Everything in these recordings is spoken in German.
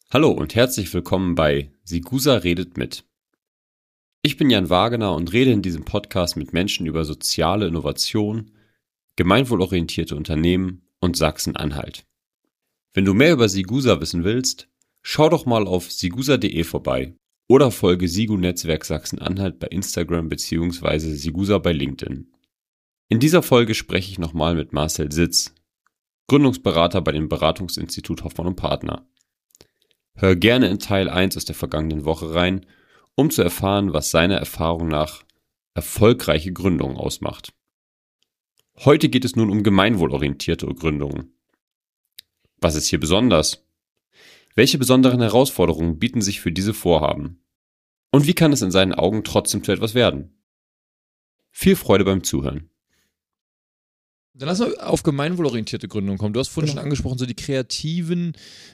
Hallo und herzlich willkommen bei Sigusa redet mit. Ich bin Jan Wagener und rede in diesem Podcast mit Menschen über soziale Innovation, gemeinwohlorientierte Unternehmen und Sachsen-Anhalt. Wenn du mehr über Sigusa wissen willst, schau doch mal auf sigusa.de vorbei oder folge Sigu-Netzwerk Sachsen-Anhalt bei Instagram bzw. Sigusa bei LinkedIn. In dieser Folge spreche ich nochmal mit Marcel Sitz, Gründungsberater bei dem Beratungsinstitut Hoffmann und Partner. Hör gerne in Teil 1 aus der vergangenen Woche rein, um zu erfahren, was seiner Erfahrung nach erfolgreiche Gründungen ausmacht. Heute geht es nun um gemeinwohlorientierte Gründungen. Was ist hier besonders? Welche besonderen Herausforderungen bieten sich für diese Vorhaben? Und wie kann es in seinen Augen trotzdem zu etwas werden? Viel Freude beim Zuhören. Dann lass mal auf gemeinwohlorientierte Gründungen kommen. Du hast vorhin schon angesprochen, so die Kreativen,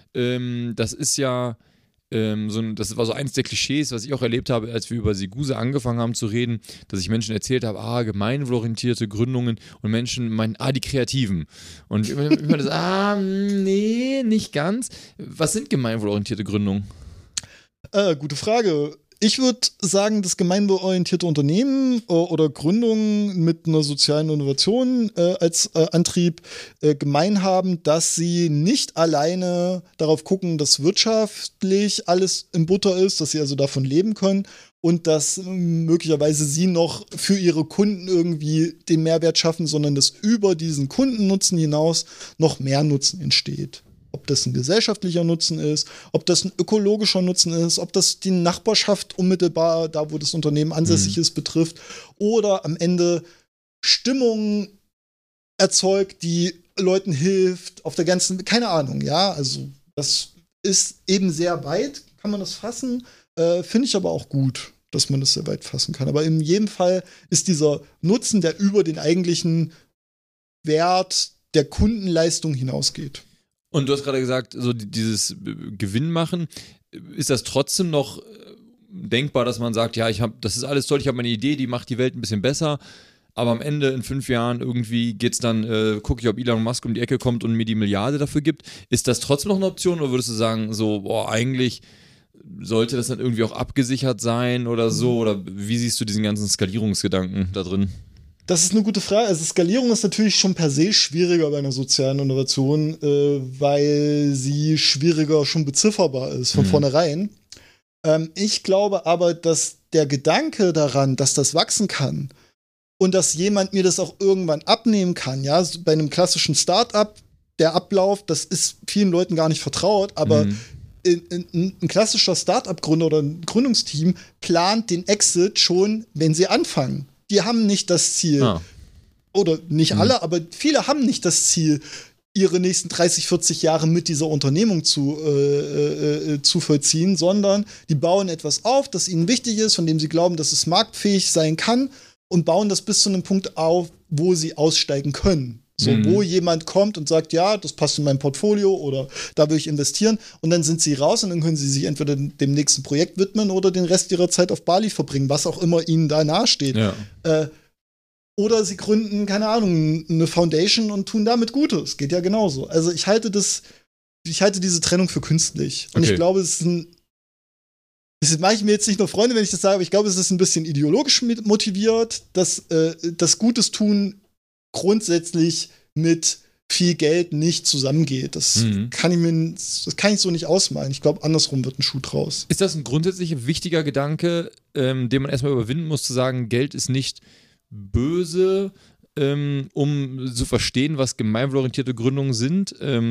das ist ja das war so eins der Klischees, was ich auch erlebt habe, als wir über Sigusa angefangen haben zu reden, dass ich Menschen erzählt habe, gemeinwohlorientierte Gründungen und Menschen meinen, die Kreativen. Und immer das, nee, nicht ganz. Was sind gemeinwohlorientierte Gründungen? Gute Frage. Ich würde sagen, dass gemeinwohlorientierte Unternehmen oder Gründungen mit einer sozialen Innovation als Antrieb gemein haben, dass sie nicht alleine darauf gucken, dass wirtschaftlich alles in Butter ist, dass sie also davon leben können und dass möglicherweise sie noch für ihre Kunden irgendwie den Mehrwert schaffen, sondern dass über diesen Kundennutzen hinaus noch mehr Nutzen entsteht. Ob das ein gesellschaftlicher Nutzen ist, ob das ein ökologischer Nutzen ist, ob das die Nachbarschaft unmittelbar, da wo das Unternehmen ansässig ist, betrifft oder am Ende Stimmung erzeugt, die Leuten hilft, auf der ganzen, keine Ahnung, ja, also das ist eben sehr weit, kann man das fassen, finde ich aber auch gut, dass man das sehr weit fassen kann. Aber in jedem Fall ist dieser Nutzen, der über den eigentlichen Wert der Kundenleistung hinausgeht. Und du hast gerade gesagt, so dieses Gewinn machen, ist das trotzdem noch denkbar, dass man sagt, ja, das ist alles toll, ich habe meine Idee, die macht die Welt ein bisschen besser, aber am Ende in 5 Jahren irgendwie geht's dann, gucke ich, ob Elon Musk um die Ecke kommt und mir die Milliarde dafür gibt. Ist das trotzdem noch eine Option oder würdest du sagen, so, eigentlich sollte das dann irgendwie auch abgesichert sein oder so? Oder wie siehst du diesen ganzen Skalierungsgedanken da drin? Das ist eine gute Frage. Also Skalierung ist natürlich schon per se schwieriger bei einer sozialen Innovation, weil sie schwieriger schon bezifferbar ist von vornherein. Ich glaube aber, dass der Gedanke daran, dass das wachsen kann und dass jemand mir das auch irgendwann abnehmen kann, ja, so bei einem klassischen Start-up, der Ablauf, das ist vielen Leuten gar nicht vertraut, aber ein klassischer Start-up-Gründer oder ein Gründungsteam plant den Exit schon, wenn sie anfangen. Die haben nicht das Ziel, oder nicht alle, aber viele haben nicht das Ziel, ihre nächsten 30, 40 Jahre mit dieser Unternehmung zu vollziehen, sondern die bauen etwas auf, das ihnen wichtig ist, von dem sie glauben, dass es marktfähig sein kann und bauen das bis zu einem Punkt auf, wo sie aussteigen können. So, wo jemand kommt und sagt, ja, das passt in mein Portfolio oder da will ich investieren und dann sind sie raus und dann können sie sich entweder dem nächsten Projekt widmen oder den Rest ihrer Zeit auf Bali verbringen, was auch immer ihnen da nahesteht. Ja. Oder sie gründen, keine Ahnung, eine Foundation und tun damit Gutes. Geht ja genauso. Also ich halte diese Trennung für künstlich. Und ich glaube, das mache ich mir jetzt nicht nur Freunde, wenn ich das sage, aber ich glaube, es ist ein bisschen ideologisch motiviert, dass das Gutes tun grundsätzlich mit viel Geld nicht zusammengeht. Das kann ich so nicht ausmalen. Ich glaube, andersrum wird ein Schuh draus. Ist das ein grundsätzlich wichtiger Gedanke, den man erstmal überwinden muss, zu sagen, Geld ist nicht böse, um zu verstehen, was gemeinwohlorientierte Gründungen sind?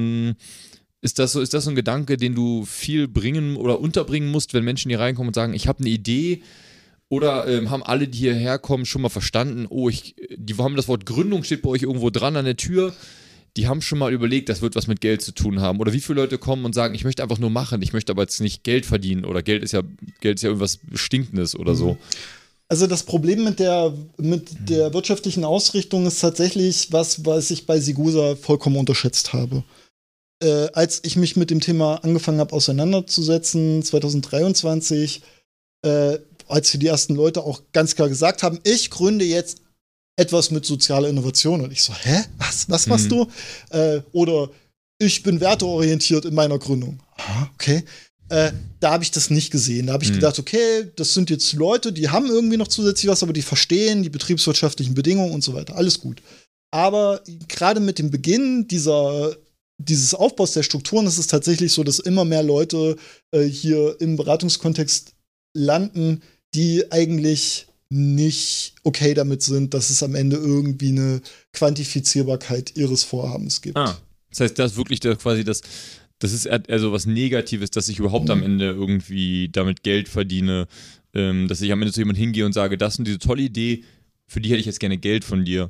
Ist das so ein Gedanke, den du viel bringen oder unterbringen musst, wenn Menschen hier reinkommen und sagen, ich habe eine Idee? Oder haben alle, die hierher kommen, schon mal verstanden, die haben das Wort Gründung steht bei euch irgendwo dran an der Tür, die haben schon mal überlegt, das wird was mit Geld zu tun haben. Oder wie viele Leute kommen und sagen, ich möchte einfach nur machen, ich möchte aber jetzt nicht Geld verdienen oder Geld ist ja irgendwas Stinkendes oder so. Also das Problem mit der wirtschaftlichen Ausrichtung ist tatsächlich was ich bei Sigusa vollkommen unterschätzt habe. Als ich mich mit dem Thema angefangen habe auseinanderzusetzen, 2023, als wir die ersten Leute auch ganz klar gesagt haben, ich gründe jetzt etwas mit sozialer Innovation. Und ich so, was machst du? Oder ich bin werteorientiert in meiner Gründung. Okay. Da habe ich das nicht gesehen. Da habe ich gedacht, okay, das sind jetzt Leute, die haben irgendwie noch zusätzlich was, aber die verstehen die betriebswirtschaftlichen Bedingungen und so weiter. Alles gut. Aber gerade mit dem Beginn dieses Aufbaus der Strukturen ist es tatsächlich so, dass immer mehr Leute hier im Beratungskontext landen, die eigentlich nicht okay damit sind, dass es am Ende irgendwie eine Quantifizierbarkeit ihres Vorhabens gibt. Das heißt, das ist wirklich das ist also was Negatives, dass ich überhaupt am Ende irgendwie damit Geld verdiene, dass ich am Ende zu jemandem hingehe und sage, das ist diese tolle Idee, für die hätte ich jetzt gerne Geld von dir.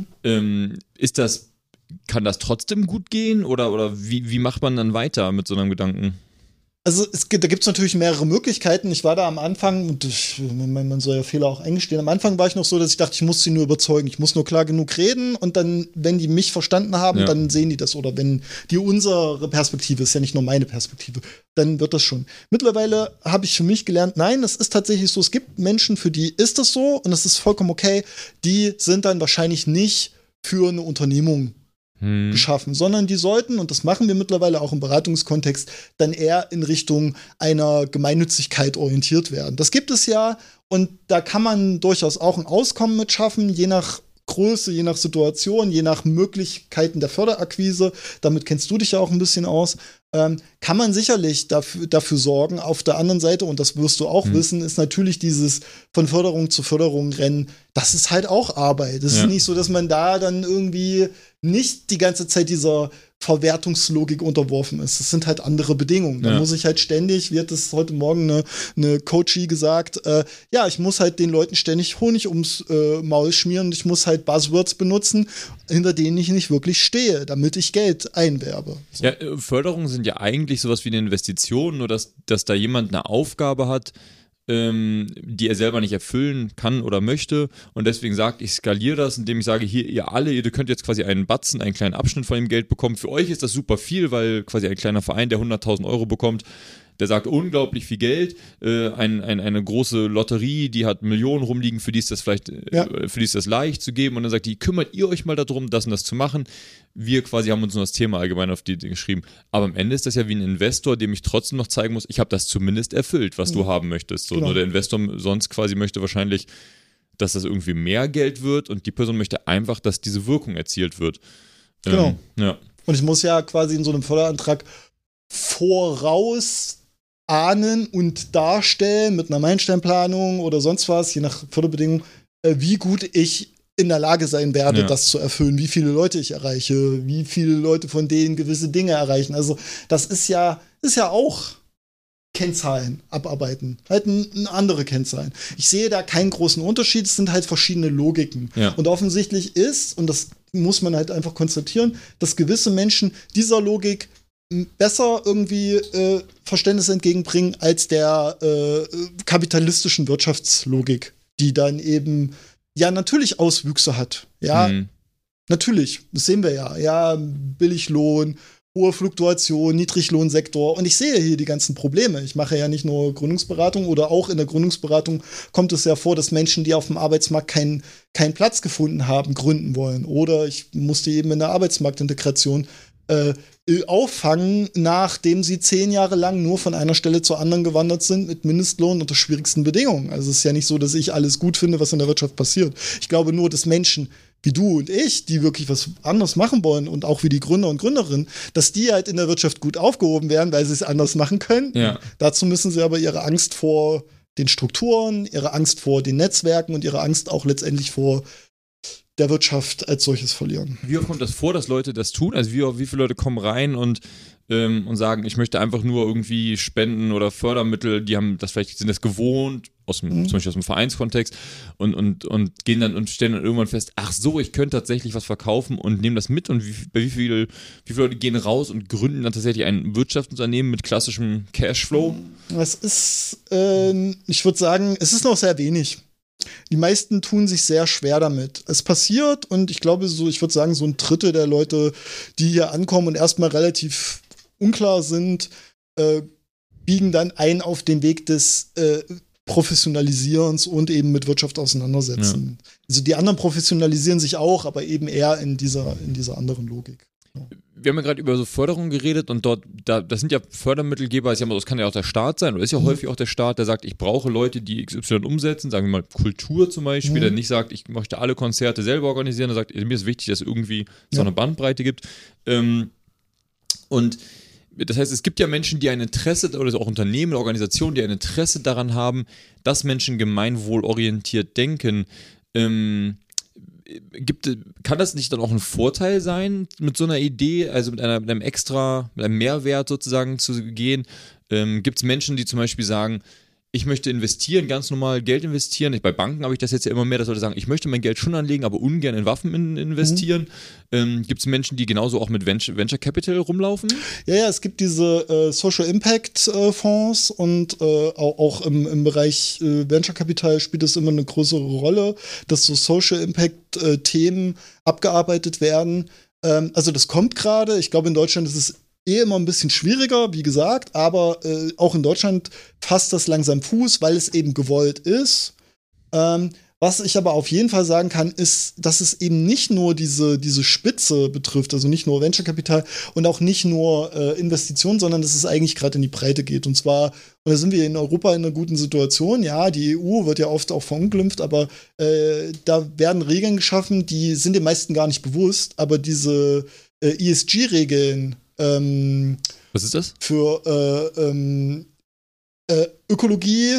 Kann das trotzdem gut gehen oder wie macht man dann weiter mit so einem Gedanken? Also da gibt es natürlich mehrere Möglichkeiten. Ich war da am Anfang, und man soll ja Fehler auch eingestehen, am Anfang war ich noch so, dass ich dachte, ich muss sie nur überzeugen, ich muss nur klar genug reden und dann, wenn die mich verstanden haben, dann sehen die das. Oder wenn die unsere Perspektive, ist ja nicht nur meine Perspektive, dann wird das schon. Mittlerweile habe ich für mich gelernt, nein, es ist tatsächlich so, es gibt Menschen, für die ist das so und es ist vollkommen okay, die sind dann wahrscheinlich nicht für eine Unternehmung geschaffen, sondern die sollten, und das machen wir mittlerweile auch im Beratungskontext, dann eher in Richtung einer Gemeinnützigkeit orientiert werden. Das gibt es ja und da kann man durchaus auch ein Auskommen mit schaffen, je nach Größe, je nach Situation, je nach Möglichkeiten der Förderakquise, damit kennst du dich ja auch ein bisschen aus, kann man sicherlich dafür sorgen. Auf der anderen Seite, und das wirst du auch wissen, ist natürlich dieses von Förderung zu Förderung rennen, das ist halt auch Arbeit. Es ist nicht so, dass man da dann irgendwie nicht die ganze Zeit dieser Verwertungslogik unterworfen ist. Das sind halt andere Bedingungen. Da muss ich halt ständig, wie hat das heute Morgen eine Coachie gesagt, ich muss halt den Leuten ständig Honig ums Maul schmieren und ich muss halt Buzzwords benutzen, hinter denen ich nicht wirklich stehe, damit ich Geld einwerbe. So. Ja, Förderungen sind ja eigentlich sowas wie eine Investition, nur dass da jemand eine Aufgabe hat, die er selber nicht erfüllen kann oder möchte und deswegen sagt, ich skaliere das, indem ich sage, hier, ihr könnt jetzt quasi einen Batzen, einen kleinen Abschnitt von dem Geld bekommen. Für euch ist das super viel, weil quasi ein kleiner Verein, der 100.000 Euro bekommt, der sagt unglaublich viel Geld, eine große Lotterie, die hat Millionen rumliegen, für die ist das vielleicht, für die ist das leicht zu geben und dann sagt die, kümmert ihr euch mal darum, das und das zu machen. Wir quasi haben uns nur das Thema allgemein auf die geschrieben. Aber am Ende ist das ja wie ein Investor, dem ich trotzdem noch zeigen muss, ich habe das zumindest erfüllt, was du haben möchtest. So, nur der Investor sonst quasi möchte wahrscheinlich, dass das irgendwie mehr Geld wird und die Person möchte einfach, dass diese Wirkung erzielt wird. Genau. Und ich muss ja quasi in so einem Förderantrag voraus ahnen und darstellen mit einer Meilensteinplanung oder sonst was, je nach Förderbedingungen, wie gut ich in der Lage sein werde, das zu erfüllen, wie viele Leute ich erreiche, wie viele Leute von denen gewisse Dinge erreichen. Also das ist ja auch Kennzahlen abarbeiten, halt andere Kennzahlen. Ich sehe da keinen großen Unterschied, es sind halt verschiedene Logiken. Und offensichtlich ist, und das muss man halt einfach konstatieren, dass gewisse Menschen dieser Logik besser irgendwie Verständnis entgegenbringen als der kapitalistischen Wirtschaftslogik, die dann eben natürlich Auswüchse hat. Natürlich, das sehen wir ja. Billiglohn, hohe Fluktuation, Niedriglohnsektor. Und ich sehe hier die ganzen Probleme. Ich mache ja nicht nur Gründungsberatung oder auch in der Gründungsberatung kommt es ja vor, dass Menschen, die auf dem Arbeitsmarkt keinen Platz gefunden haben, gründen wollen. Oder ich musste eben in der Arbeitsmarktintegration auffangen, nachdem sie 10 Jahre lang nur von einer Stelle zur anderen gewandert sind mit Mindestlohn unter schwierigsten Bedingungen. Also es ist ja nicht so, dass ich alles gut finde, was in der Wirtschaft passiert. Ich glaube nur, dass Menschen wie du und ich, die wirklich was anderes machen wollen und auch wie die Gründer und Gründerinnen, dass die halt in der Wirtschaft gut aufgehoben werden, weil sie es anders machen können. Dazu müssen sie aber ihre Angst vor den Strukturen, ihre Angst vor den Netzwerken und ihre Angst auch letztendlich vor der Wirtschaft als solches verlieren. Wie oft kommt das vor, dass Leute das tun? Also wie viele Leute kommen rein und sagen, ich möchte einfach nur irgendwie Spenden oder Fördermittel, die haben das vielleicht, sind das gewohnt, zum Beispiel aus dem Vereinskontext und gehen dann und stellen dann irgendwann fest, ach so, ich könnte tatsächlich was verkaufen und nehmen das mit und wie viele Leute gehen raus und gründen dann tatsächlich ein Wirtschaftsunternehmen mit klassischem Cashflow? Es ist, ich würde sagen, es ist noch sehr wenig. Die meisten tun sich sehr schwer damit. Es passiert und ich glaube ich würde sagen, so ein Drittel der Leute, die hier ankommen und erstmal relativ unklar sind, biegen dann ein auf den Weg des Professionalisierens und eben mit Wirtschaft auseinandersetzen. Also die anderen professionalisieren sich auch, aber eben eher in dieser anderen Logik. Wir haben ja gerade über so Förderung geredet und das sind ja Fördermittelgeber, das kann ja auch der Staat sein oder ist ja häufig auch der Staat, der sagt, ich brauche Leute, die XY umsetzen, sagen wir mal Kultur zum Beispiel, der nicht sagt, ich möchte alle Konzerte selber organisieren, der sagt, mir ist wichtig, dass es irgendwie so eine Bandbreite gibt. Und das heißt, es gibt ja Menschen, die ein Interesse, oder auch Unternehmen, Organisationen, die ein Interesse daran haben, dass Menschen gemeinwohlorientiert denken. Kann das nicht dann auch ein Vorteil sein, mit so einer Idee, also mit einem Mehrwert sozusagen zu gehen? Gibt es Menschen, die zum Beispiel sagen, ich möchte investieren, ganz normal Geld investieren. Bei Banken habe ich das jetzt ja immer mehr, dass Leute sagen, ich möchte mein Geld schon anlegen, aber ungern in Waffen investieren. Gibt es Menschen, die genauso auch mit Venture Capital rumlaufen? Ja, es gibt diese Social Impact Fonds und auch im Bereich Venture Capital spielt es immer eine größere Rolle, dass so Social Impact Themen abgearbeitet werden. Also das kommt gerade. Ich glaube, in Deutschland ist es immer ein bisschen schwieriger, wie gesagt, aber auch in Deutschland fasst das langsam Fuß, weil es eben gewollt ist. Was ich aber auf jeden Fall sagen kann, ist, dass es eben nicht nur diese Spitze betrifft, also nicht nur Venture-Kapital und auch nicht nur Investitionen, sondern dass es eigentlich gerade in die Breite geht. Und zwar, und da sind wir in Europa in einer guten Situation. Ja, die EU wird ja oft auch verunglimpft, aber da werden Regeln geschaffen, die sind den meisten gar nicht bewusst, aber diese ESG-Regeln was ist das? Für Ökologie,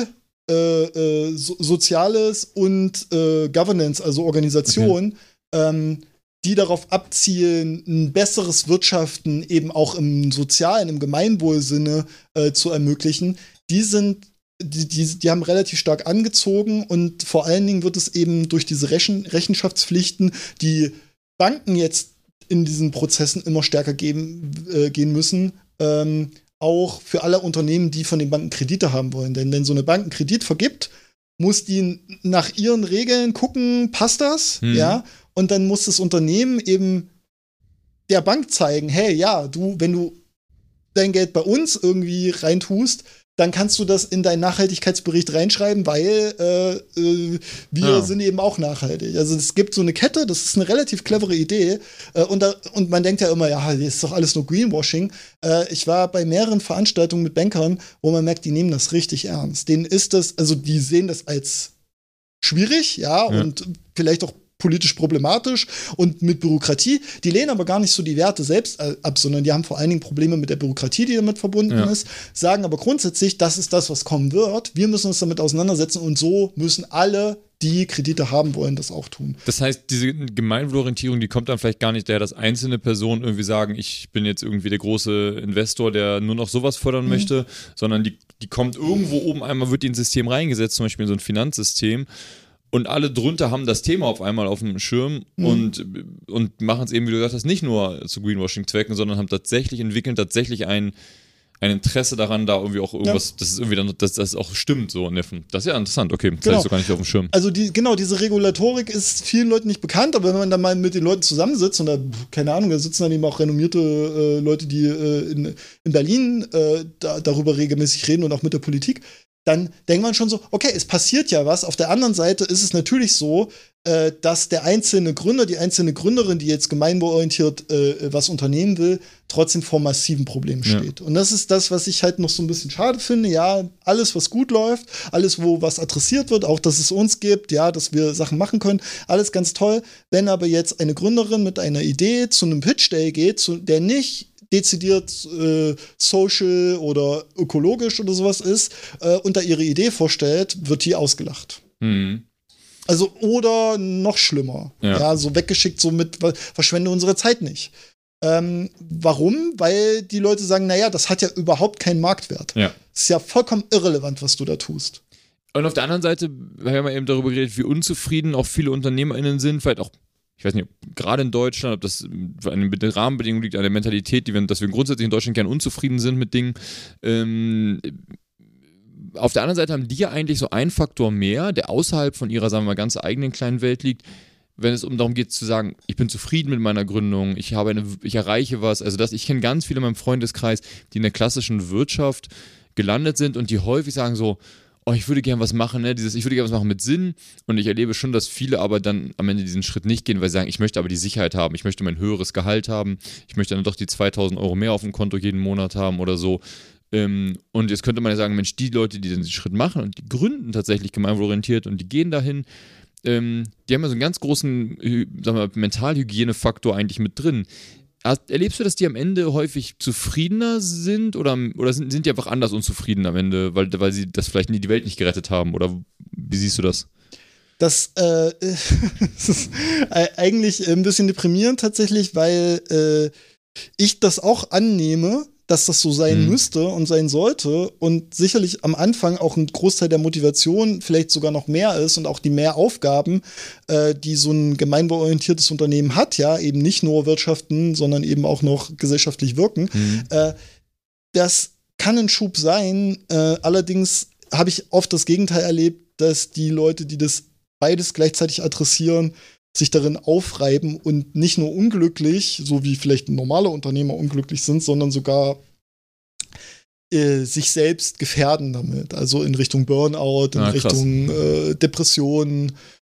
Soziales und Governance, also Organisation, die darauf abzielen, ein besseres Wirtschaften eben auch im sozialen, im Gemeinwohlsinne zu ermöglichen, die haben relativ stark angezogen und vor allen Dingen wird es eben durch diese Rechenschaftspflichten, die Banken jetzt in diesen Prozessen immer stärker gehen müssen, auch für alle Unternehmen, die von den Banken Kredite haben wollen. Denn wenn so eine Bank einen Kredit vergibt, muss die nach ihren Regeln gucken, passt das? Ja, und dann muss das Unternehmen eben der Bank zeigen, hey, ja, wenn du dein Geld bei uns irgendwie reintust, dann kannst du das in deinen Nachhaltigkeitsbericht reinschreiben, weil wir sind eben auch nachhaltig. Also es gibt so eine Kette, das ist eine relativ clevere Idee. Und man denkt ja immer, ja, das ist doch alles nur Greenwashing. Ich war bei mehreren Veranstaltungen mit Bankern, wo man merkt, die nehmen das richtig ernst. Denen ist das, also die sehen das als schwierig, ja. Und vielleicht auch politisch problematisch und mit Bürokratie. Die lehnen aber gar nicht so die Werte selbst ab, sondern die haben vor allen Dingen Probleme mit der Bürokratie, die damit verbunden ist, sagen aber grundsätzlich, das ist das, was kommen wird. Wir müssen uns damit auseinandersetzen und so müssen alle, die Kredite haben wollen, das auch tun. Das heißt, diese Gemeinwohlorientierung, die kommt dann vielleicht gar nicht daher, dass einzelne Personen irgendwie sagen, ich bin jetzt irgendwie der große Investor, der nur noch sowas fördern möchte, sondern die kommt irgendwo oben einmal, wird die ins System reingesetzt, zum Beispiel in so ein Finanzsystem. Und alle drunter haben das Thema auf einmal auf dem Schirm und machen es eben, wie du gesagt hast, nicht nur zu Greenwashing-Zwecken, sondern haben entwickeln tatsächlich ein Interesse daran, da irgendwie auch irgendwas, dass es irgendwie dann, dass das auch stimmt, so Neffen. Das ist ja interessant, okay, das hatte ich so gar nicht auf dem Schirm. Also diese Regulatorik ist vielen Leuten nicht bekannt, aber wenn man dann mal mit den Leuten zusammensitzt und da, keine Ahnung, da sitzen dann eben auch renommierte Leute, die in Berlin darüber regelmäßig reden und auch mit der Politik, dann denkt man schon so, okay, es passiert ja was. Auf der anderen Seite ist es natürlich so, dass der einzelne Gründer, die einzelne Gründerin, die jetzt gemeinwohlorientiert was unternehmen will, trotzdem vor massiven Problemen steht. Und das ist das, was ich halt noch so ein bisschen schade finde. Ja, alles, was gut läuft, alles, wo was adressiert wird, auch, dass es uns gibt, ja, dass wir Sachen machen können, alles ganz toll. Wenn aber jetzt eine Gründerin mit einer Idee zu einem Pitch Day geht, der nicht dezidiert social oder ökologisch oder sowas ist und da ihre Idee vorstellt, wird die ausgelacht. Also oder noch schlimmer. Ja, so weggeschickt, so mit verschwende unsere Zeit nicht. Warum? Weil die Leute sagen, naja, das hat ja überhaupt keinen Marktwert. Ja. Das ist ja vollkommen irrelevant, was du da tust. Und auf der anderen Seite, wir haben ja eben darüber geredet, wie unzufrieden auch viele UnternehmerInnen sind, vielleicht auch, ich weiß nicht, gerade in Deutschland, ob das an den Rahmenbedingungen liegt, an der Mentalität, dass wir grundsätzlich in Deutschland gern unzufrieden sind mit Dingen. Auf der anderen Seite haben die ja eigentlich so einen Faktor mehr, der außerhalb von ihrer, sagen wir mal, ganz eigenen kleinen Welt liegt, wenn es darum geht zu sagen, ich bin zufrieden mit meiner Gründung, ich erreiche was. Also ich kenne ganz viele in meinem Freundeskreis, die in der klassischen Wirtschaft gelandet sind und die häufig sagen so, ich würde gerne was machen, ne? Ich würde gerne was machen mit Sinn, und ich erlebe schon, dass viele aber dann am Ende diesen Schritt nicht gehen, weil sie sagen, ich möchte aber die Sicherheit haben, ich möchte mein höheres Gehalt haben, ich möchte dann doch die 2.000 Euro mehr auf dem Konto jeden Monat haben oder so. Und jetzt könnte man ja sagen, Mensch, die Leute, die den Schritt machen und die gründen tatsächlich gemeinwohlorientiert und die gehen dahin, die haben ja so einen ganz großen, sagen wir, Mentalhygienefaktor eigentlich mit drin. Erlebst du, dass die am Ende häufig zufriedener sind oder sind die einfach anders unzufrieden am Ende, weil sie das vielleicht die Welt nicht gerettet haben? Oder wie siehst du das? Das ist eigentlich ein bisschen deprimierend tatsächlich, weil ich das auch annehme, dass das so sein müsste und sein sollte und sicherlich am Anfang auch ein Großteil der Motivation vielleicht sogar noch mehr ist und auch die mehr Aufgaben, die so ein gemeinwohlorientiertes Unternehmen hat, ja, eben nicht nur wirtschaften, sondern eben auch noch gesellschaftlich wirken. Das kann ein Schub sein, allerdings habe ich oft das Gegenteil erlebt, dass die Leute, die das beides gleichzeitig adressieren, sich darin aufreiben und nicht nur unglücklich, so wie vielleicht normale Unternehmer unglücklich sind, sondern sogar sich selbst gefährden damit. Also in Richtung Burnout, in Richtung Depressionen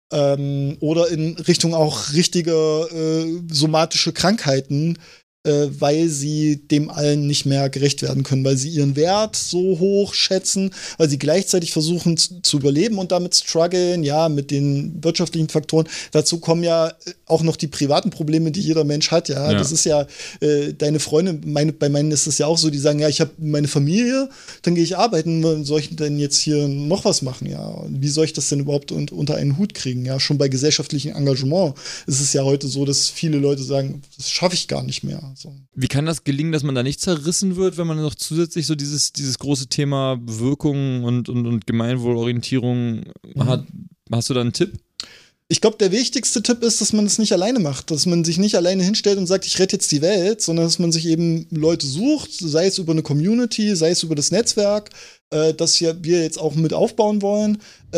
oder in Richtung auch richtiger somatische Krankheiten, weil sie dem allen nicht mehr gerecht werden können, weil sie ihren Wert so hoch schätzen, weil sie gleichzeitig versuchen zu überleben und damit strugglen, ja, mit den wirtschaftlichen Faktoren. Dazu kommen ja auch noch die privaten Probleme, die jeder Mensch hat, ja. Das ist ja, deine Freunde, bei meinen ist es ja auch so, die sagen, ja, ich habe meine Familie, dann gehe ich arbeiten, soll ich denn jetzt hier noch was machen, ja? Und wie soll ich das denn überhaupt unter einen Hut kriegen, ja? Schon bei gesellschaftlichem Engagement ist es ja heute so, dass viele Leute sagen, das schaffe ich gar nicht mehr. So. Wie kann das gelingen, dass man da nicht zerrissen wird, wenn man noch zusätzlich so dieses große Thema Wirkung und Gemeinwohlorientierung hat? Hast du da einen Tipp? Ich glaube, der wichtigste Tipp ist, dass man es nicht alleine macht, dass man sich nicht alleine hinstellt und sagt, ich rette jetzt die Welt, sondern dass man sich eben Leute sucht, sei es über eine Community, sei es über das Netzwerk, das wir jetzt auch mit aufbauen wollen.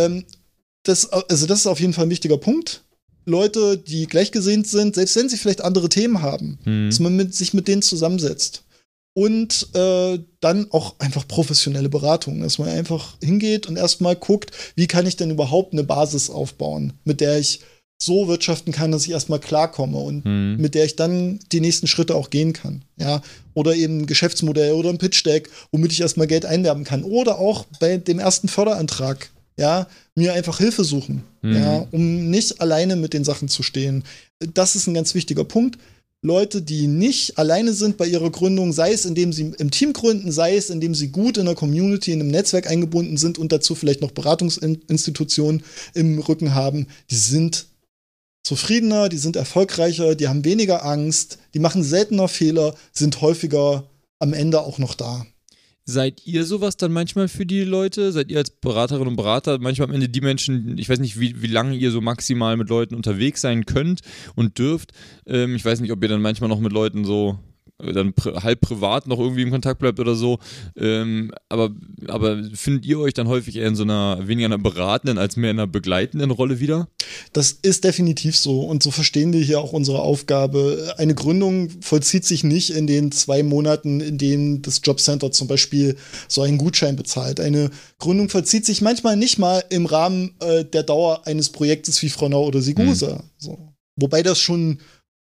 Das ist auf jeden Fall ein wichtiger Punkt. Leute, die gleichgesinnt sind, selbst wenn sie vielleicht andere Themen haben, dass man sich mit denen zusammensetzt. Und dann auch einfach professionelle Beratung, dass man einfach hingeht und erstmal guckt, wie kann ich denn überhaupt eine Basis aufbauen, mit der ich so wirtschaften kann, dass ich erstmal klarkomme und mit der ich dann die nächsten Schritte auch gehen kann. Ja? Oder eben ein Geschäftsmodell oder ein Pitch-Deck, womit ich erstmal Geld einwerben kann. Oder auch bei dem ersten Förderantrag, ja, mir einfach Hilfe suchen, ja, um nicht alleine mit den Sachen zu stehen. Das ist ein ganz wichtiger Punkt. Leute, die nicht alleine sind bei ihrer Gründung, sei es indem sie im Team gründen, sei es indem sie gut in der Community, in einem Netzwerk eingebunden sind und dazu vielleicht noch Beratungsinstitutionen im Rücken haben, die sind zufriedener, die sind erfolgreicher, die haben weniger Angst, die machen seltener Fehler, sind häufiger am Ende auch noch da. Seid ihr sowas dann manchmal für die Leute? Seid ihr als Beraterinnen und Berater manchmal am Ende die Menschen, ich weiß nicht, wie lange ihr so maximal mit Leuten unterwegs sein könnt und dürft. Ich weiß nicht, ob ihr dann manchmal noch mit Leuten so dann halb privat noch irgendwie im Kontakt bleibt oder so. Aber findet ihr euch dann häufig eher in so einer, weniger einer beratenden als mehr in einer begleitenden Rolle wieder? Das ist definitiv so und so verstehen wir hier auch unsere Aufgabe. Eine Gründung vollzieht sich nicht in den 2 Monaten, in denen das Jobcenter zum Beispiel so einen Gutschein bezahlt. Eine Gründung vollzieht sich manchmal nicht mal im Rahmen der Dauer eines Projektes wie Frohnau oder Sigusa. So. Wobei das schon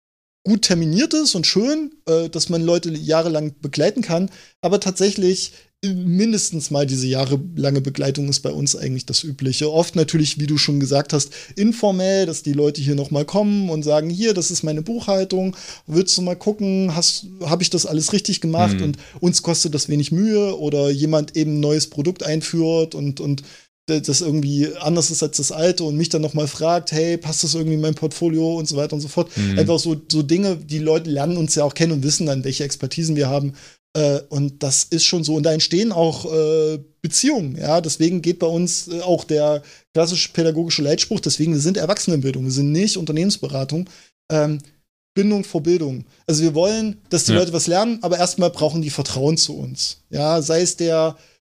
gut terminiert ist und schön, dass man Leute jahrelang begleiten kann, aber tatsächlich mindestens mal diese jahrelange Begleitung ist bei uns eigentlich das Übliche. Oft natürlich, wie du schon gesagt hast, informell, dass die Leute hier nochmal kommen und sagen, hier, das ist meine Buchhaltung, willst du mal gucken, habe ich das alles richtig gemacht und uns kostet das wenig Mühe oder jemand eben ein neues Produkt einführt und das irgendwie anders ist als das alte und mich dann nochmal fragt, hey, passt das irgendwie in mein Portfolio und so weiter und so fort. Einfach so Dinge, die Leute lernen uns ja auch kennen und wissen dann, welche Expertisen wir haben. Und das ist schon so. Und da entstehen auch Beziehungen. Ja? Deswegen geht bei uns auch der klassische pädagogische Leitspruch, deswegen, wir sind Erwachsenenbildung, wir sind nicht Unternehmensberatung. Bindung vor Bildung. Also wir wollen, dass die Leute was lernen, aber erstmal brauchen die Vertrauen zu uns. Ja, sei es der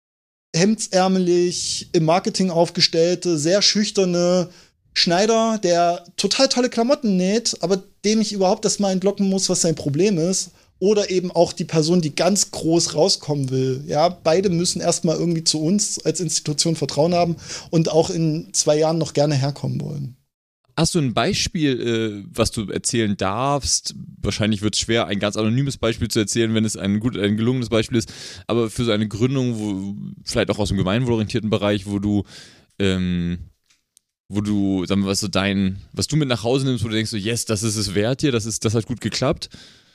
hemdsärmelig, im Marketing aufgestellte, sehr schüchterne Schneider, der total tolle Klamotten näht, aber dem ich überhaupt erst mal entlocken muss, was sein Problem ist. oder eben auch die Person, die ganz groß rauskommen will. Ja, beide müssen erstmal irgendwie zu uns als Institution Vertrauen haben und auch in 2 Jahren noch gerne herkommen wollen. Hast du ein Beispiel, was du erzählen darfst? Wahrscheinlich wird es schwer, ein ganz anonymes Beispiel zu erzählen, wenn es ein gelungenes Beispiel ist. Aber für so eine Gründung, wo vielleicht auch aus dem gemeinwohlorientierten Bereich, wo du, sagen wir, was du mit nach Hause nimmst, wo du denkst, so, yes, das ist es wert hier, das hat gut geklappt.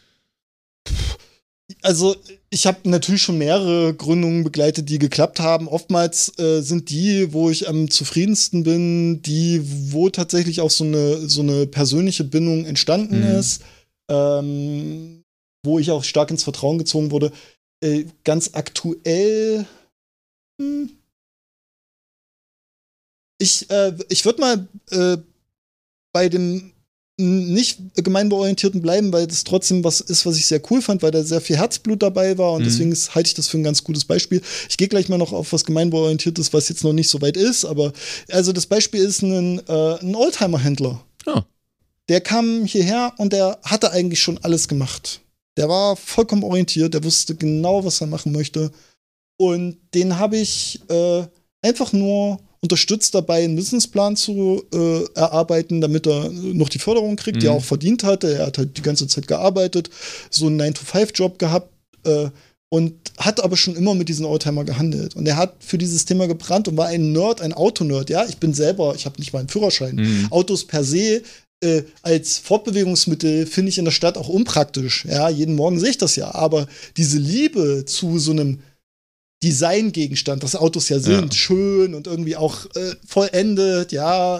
Also ich habe natürlich schon mehrere Gründungen begleitet, die geklappt haben. Oftmals sind die, wo ich am zufriedensten bin, die, wo tatsächlich auch so eine persönliche Bindung entstanden ist, wo ich auch stark ins Vertrauen gezogen wurde. Ganz aktuell ich würde mal bei dem nicht gemeinwohlorientierten bleiben, weil das trotzdem was ist, was ich sehr cool fand, weil da sehr viel Herzblut dabei war und deswegen halte ich das für ein ganz gutes Beispiel. Ich gehe gleich mal noch auf was gemeinwohlorientiertes, was jetzt noch nicht so weit ist, aber also das Beispiel ist ein Oldtimer-Händler. Oh. Der kam hierher und der hatte eigentlich schon alles gemacht. Der war vollkommen orientiert, der wusste genau, was er machen möchte und den habe ich einfach nur unterstützt dabei, einen Businessplan zu erarbeiten, damit er noch die Förderung kriegt, die er auch verdient hatte. Er hat halt die ganze Zeit gearbeitet, so einen 9-to-5-Job gehabt und hat aber schon immer mit diesen Oldtimer gehandelt. Und er hat für dieses Thema gebrannt und war ein Nerd, ein Autonerd. Ja, ich habe nicht mal einen Führerschein. Autos per se als Fortbewegungsmittel finde ich in der Stadt auch unpraktisch. Ja, jeden Morgen sehe ich das ja. Aber diese Liebe zu so einem Designgegenstand, das Autos ja sind, schön und irgendwie auch vollendet,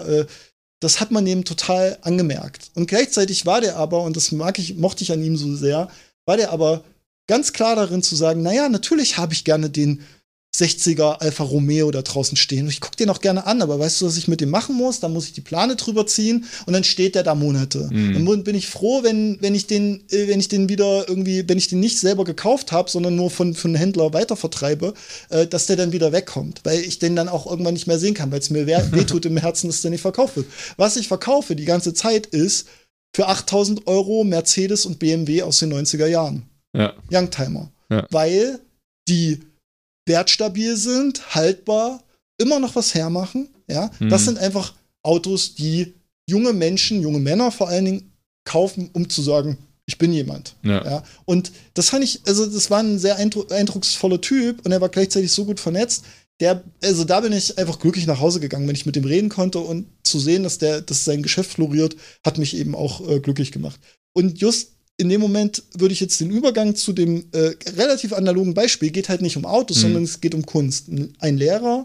das hat man eben total angemerkt. Und gleichzeitig war der aber, und das mochte ich an ihm so sehr, war der aber ganz klar darin zu sagen, naja, natürlich habe ich gerne den 60er Alfa Romeo da draußen stehen. Ich gucke den auch gerne an, aber weißt du, was ich mit dem machen muss? Da muss ich die Plane drüber ziehen und dann steht der da Monate. Dann bin ich froh, wenn ich den wieder irgendwie, wenn ich den nicht selber gekauft habe, sondern nur von einem Händler weitervertreibe, dass der dann wieder wegkommt, weil ich den dann auch irgendwann nicht mehr sehen kann, weil es mir wehtut im Herzen, dass der nicht verkauft wird. Was ich verkaufe die ganze Zeit ist für 8.000 € Mercedes und BMW aus den 90er Jahren. Ja. Youngtimer. Ja. Weil die wertstabil sind, haltbar, immer noch was hermachen. Ja? Das sind einfach Autos, die junge Menschen, junge Männer vor allen Dingen kaufen, um zu sagen, ich bin jemand. Ja? Und das fand ich, also das war ein sehr eindrucksvoller Typ und er war gleichzeitig so gut vernetzt. Also da bin ich einfach glücklich nach Hause gegangen, wenn ich mit dem reden konnte und zu sehen, dass sein Geschäft floriert, hat mich eben auch glücklich gemacht. Und just in dem Moment würde ich jetzt den Übergang zu dem relativ analogen Beispiel, geht halt nicht um Autos, sondern es geht um Kunst. Ein Lehrer,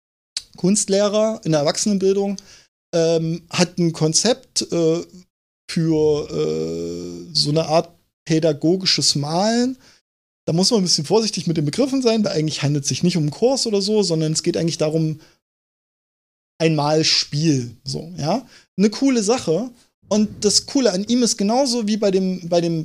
Kunstlehrer in der Erwachsenenbildung, hat ein Konzept für so eine Art pädagogisches Malen. Da muss man ein bisschen vorsichtig mit den Begriffen sein, weil eigentlich handelt es sich nicht um einen Kurs oder so, sondern es geht eigentlich darum, ein Malspiel. So, ja? Eine coole Sache. Und das Coole an ihm ist genauso wie bei dem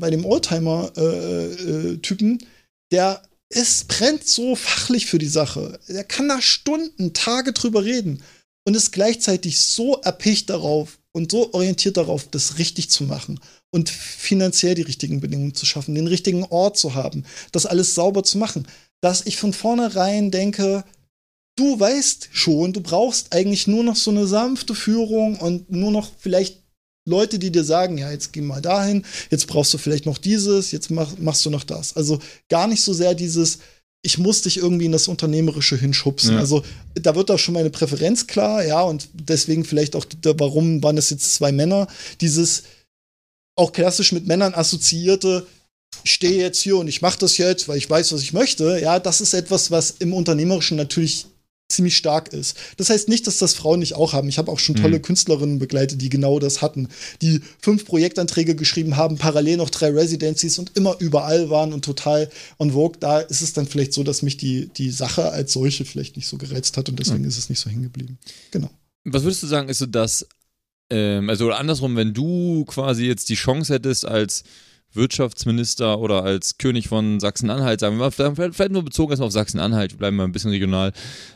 Oldtimer-Typen, der brennt so fachlich für die Sache. Der kann da Stunden, Tage drüber reden und ist gleichzeitig so erpicht darauf und so orientiert darauf, das richtig zu machen und finanziell die richtigen Bedingungen zu schaffen, den richtigen Ort zu haben, das alles sauber zu machen, dass ich von vornherein denke, du weißt schon, du brauchst eigentlich nur noch so eine sanfte Führung und nur noch vielleicht Leute, die dir sagen, ja, jetzt geh mal dahin, jetzt brauchst du vielleicht noch dieses, jetzt machst du noch das. Also gar nicht so sehr dieses, ich muss dich irgendwie in das Unternehmerische hinschubsen. Ja. Also da wird auch schon meine Präferenz klar, ja, und deswegen vielleicht auch, warum waren das jetzt 2 Männer, dieses auch klassisch mit Männern assoziierte, ich stehe jetzt hier und ich mache das jetzt, weil ich weiß, was ich möchte, ja, das ist etwas, was im Unternehmerischen natürlich ziemlich stark ist. Das heißt nicht, dass das Frauen nicht auch haben. Ich habe auch schon tolle Künstlerinnen begleitet, die genau das hatten, die 5 Projektanträge geschrieben haben, parallel noch 3 Residencies und immer überall waren und total on vogue. Da ist es dann vielleicht so, dass mich die Sache als solche vielleicht nicht so gereizt hat und deswegen ist es nicht so hängen geblieben. Genau. Was würdest du sagen, ist so das, also andersrum, wenn du quasi jetzt die Chance hättest als Wirtschaftsminister oder als König von Sachsen-Anhalt, sagen wir mal, vielleicht nur bezogen erstmal auf Sachsen-Anhalt, wir bleiben mal ein bisschen regional,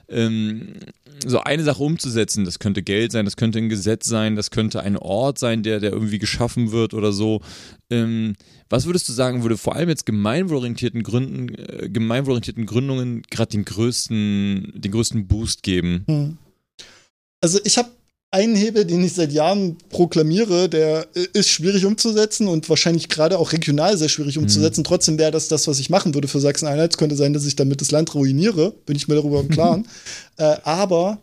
so eine Sache umzusetzen, das könnte Geld sein, das könnte ein Gesetz sein, das könnte ein Ort sein, der irgendwie geschaffen wird oder so. Was würdest du sagen, würde vor allem jetzt gemeinwohlorientierten Gründungen gerade den größten Boost geben? Also ich habe einen Hebel, den ich seit Jahren proklamiere, der ist schwierig umzusetzen und wahrscheinlich gerade auch regional sehr schwierig umzusetzen. Trotzdem wäre das, was ich machen würde für Sachsen-Anhalt. Es könnte sein, dass ich damit das Land ruiniere, bin ich mir darüber im Klaren. Aber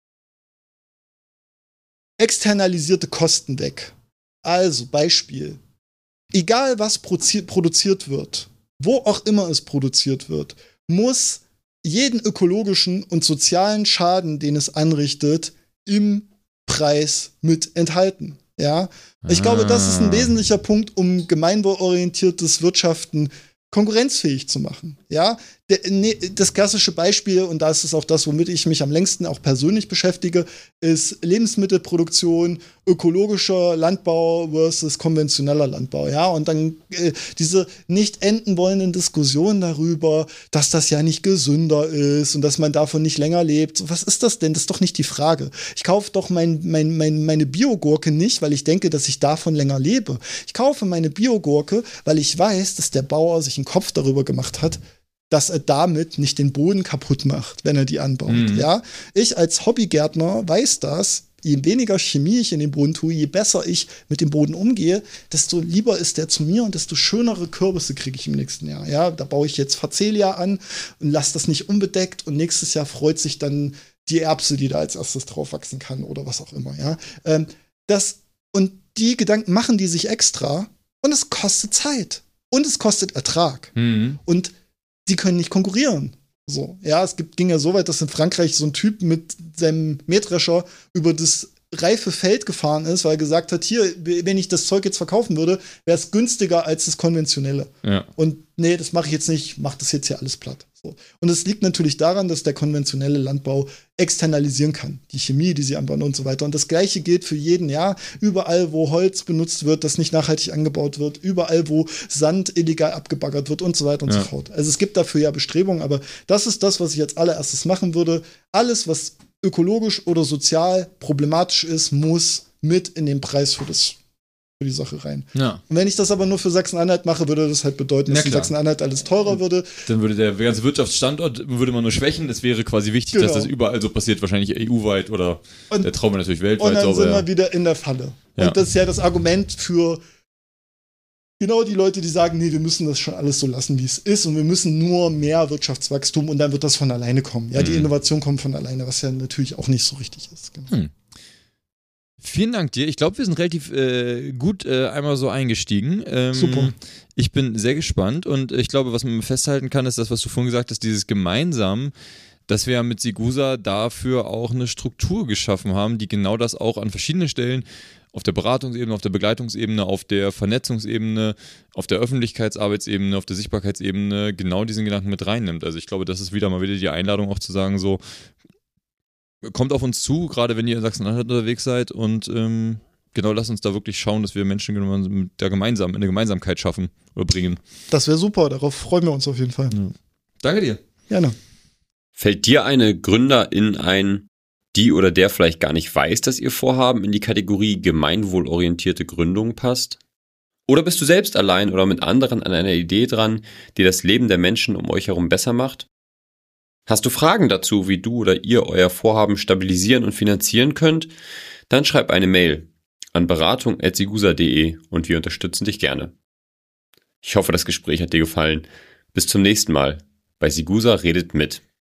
externalisierte Kosten weg. Also Beispiel. Egal was produziert wird, wo auch immer es produziert wird, muss jeden ökologischen und sozialen Schaden, den es anrichtet, im Preis mit enthalten. Ja? Ich glaube, das ist ein wesentlicher Punkt, um gemeinwohlorientiertes Wirtschaften konkurrenzfähig zu machen. Ja? Das klassische Beispiel, und da ist es auch das, womit ich mich am längsten auch persönlich beschäftige, ist Lebensmittelproduktion, ökologischer Landbau versus konventioneller Landbau. Ja? Und dann diese nicht enden wollenden Diskussionen darüber, dass das ja nicht gesünder ist und dass man davon nicht länger lebt. So, was ist das denn? Das ist doch nicht die Frage. Ich kaufe doch meine Biogurke nicht, weil ich denke, dass ich davon länger lebe. Ich kaufe meine Biogurke, weil ich weiß, dass der Bauer sich einen Kopf darüber gemacht hat, dass er damit nicht den Boden kaputt macht, wenn er die anbaut. Ja? Ich als Hobbygärtner weiß das, je weniger Chemie ich in den Boden tue, je besser ich mit dem Boden umgehe, desto lieber ist der zu mir und desto schönere Kürbisse kriege ich im nächsten Jahr. Ja? Da baue ich jetzt Facelia an und lasse das nicht unbedeckt und nächstes Jahr freut sich dann die Erbse, die da als erstes drauf wachsen kann oder was auch immer. Ja? Und die Gedanken machen die sich extra und es kostet Zeit und es kostet Ertrag. Und die können nicht konkurrieren. So, ja, ging ja so weit, dass in Frankreich so ein Typ mit seinem Mähdrescher über das reife Feld gefahren ist, weil er gesagt hat, hier, wenn ich das Zeug jetzt verkaufen würde, wäre es günstiger als das konventionelle. Ja. Und nee, das mache ich jetzt nicht, mach das jetzt hier alles platt. So. Und es liegt natürlich daran, dass der konventionelle Landbau externalisieren kann. Die Chemie, die sie anbauen und so weiter. Und das Gleiche gilt für jeden Jahr. Überall, wo Holz benutzt wird, das nicht nachhaltig angebaut wird. Überall, wo Sand illegal abgebaggert wird und so weiter und so fort. Also es gibt dafür ja Bestrebungen, aber das ist das, was ich als allererstes machen würde. Alles, was ökologisch oder sozial problematisch ist, muss mit in den Preis für die Sache rein. Ja. Und wenn ich das aber nur für Sachsen-Anhalt mache, würde das halt bedeuten, dass in Sachsen-Anhalt alles teurer würde. Dann würde der ganze Wirtschaftsstandort man nur schwächen. Es wäre quasi wichtig, dass das überall so passiert, wahrscheinlich EU-weit oder der Traum wäre natürlich weltweit. Und dann sind wir wieder in der Falle. Ja. Und das ist ja das Argument für genau die Leute, die sagen, nee, wir müssen das schon alles so lassen, wie es ist und wir müssen nur mehr Wirtschaftswachstum und dann wird das von alleine kommen. Ja, die Innovation kommt von alleine, was ja natürlich auch nicht so richtig ist. Genau. Vielen Dank dir. Ich glaube, wir sind relativ gut einmal so eingestiegen. Super. Ich bin sehr gespannt und ich glaube, was man festhalten kann, ist das, was du vorhin gesagt hast, dieses Gemeinsam, dass wir mit Sigusa dafür auch eine Struktur geschaffen haben, die genau das auch an verschiedenen Stellen auf der Beratungsebene, auf der Begleitungsebene, auf der Vernetzungsebene, auf der Öffentlichkeitsarbeitsebene, auf der Sichtbarkeitsebene genau diesen Gedanken mit reinnimmt. Also ich glaube, das ist wieder die Einladung auch zu sagen, so, kommt auf uns zu, gerade wenn ihr in Sachsen-Anhalt unterwegs seid und genau, lasst uns da wirklich schauen, dass wir Menschen eine Gemeinsamkeit schaffen oder bringen. Das wäre super, darauf freuen wir uns auf jeden Fall. Ja. Danke dir. Gerne. Fällt dir eine Gründerin ein, die oder der vielleicht gar nicht weiß, dass ihr Vorhaben in die Kategorie gemeinwohlorientierte Gründung passt? Oder bist du selbst allein oder mit anderen an einer Idee dran, die das Leben der Menschen um euch herum besser macht? Hast du Fragen dazu, wie du oder ihr euer Vorhaben stabilisieren und finanzieren könnt? Dann schreib eine Mail an beratung@sigusa.de und wir unterstützen dich gerne. Ich hoffe, das Gespräch hat dir gefallen. Bis zum nächsten Mal bei Sigusa redet mit.